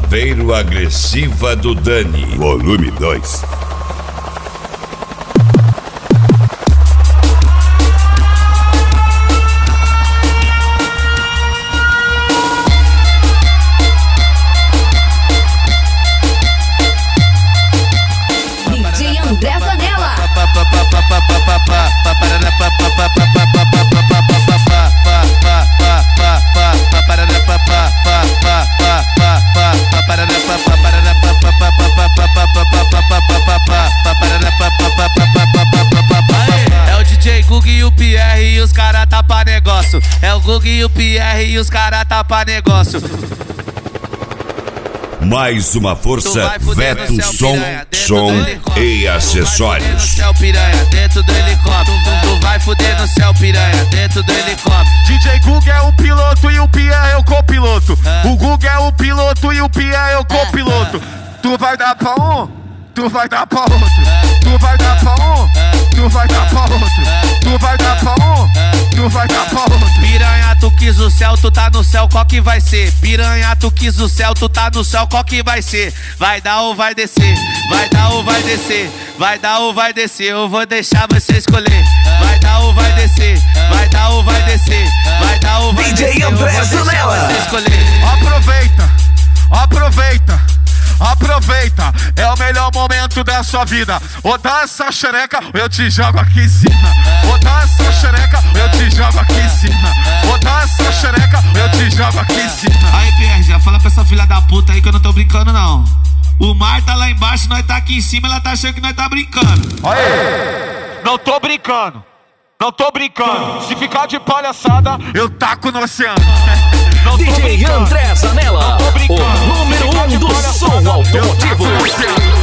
Chaveiro Agressiva do Dani, volume 2. DJ André Zanella. É o DJ Gug e o Pierre e os cara tapa negócio. É o Gug e o Pierre e os cara tapa negócio. Mais uma força, Veto Som e Acessórios. No céu, piranha, dentro do helicóptero. Tu vai fuder no céu, piranha, dentro do helicóptero. DJ Gug é o piloto e o Pierre é o copiloto. O Gug é o piloto e o Pierre é o copiloto. Tu vai dar pra um, tu vai dar pra outro. Tu vai dar pra um, tu vai dar pra outro. Tu vai dar pra um, tu vai dar pra outro. Piranha, tu quis o céu, tu tá no céu, qual que vai ser? Piranha, tu quis o céu, tu tá no céu, qual que vai ser? Vai dar ou vai descer? Vai dar ou vai descer? Vai dar ou vai descer? Eu vou deixar você escolher. Vai dar ou vai descer? Vai dar ou vai descer? Vai dar ou vai descer? DJ André Zanella. Você escolher. Aproveita, aproveita, aproveita. É o melhor momento da sua vida. Ou dá essa xereca, ou eu te jogo aqui em cima. Ou dá essa xereca, ou eu te jogo aqui em cima. Ou dá essa xereca, ou eu te jogo aqui em cima. Aí, Pierre, já fala pra essa filha da puta aí que eu não tô brincando, não. O mar tá lá embaixo, nós tá aqui em cima, ela tá achando que nós tá brincando. Aí, não tô brincando, não tô brincando. Se ficar de palhaçada, eu taco no oceano. Não tô DJ brincando. André Zanella, Não tô brincando. o número Se ficar 1 de do palhaçada, som eu automotivo. taco no oceano.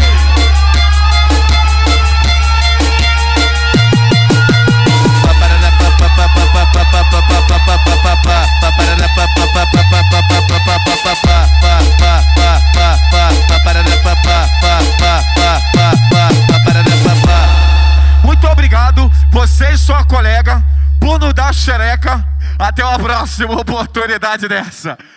Muito obrigado, você e sua colega, por nos dar xereca. Até uma próxima oportunidade dessa.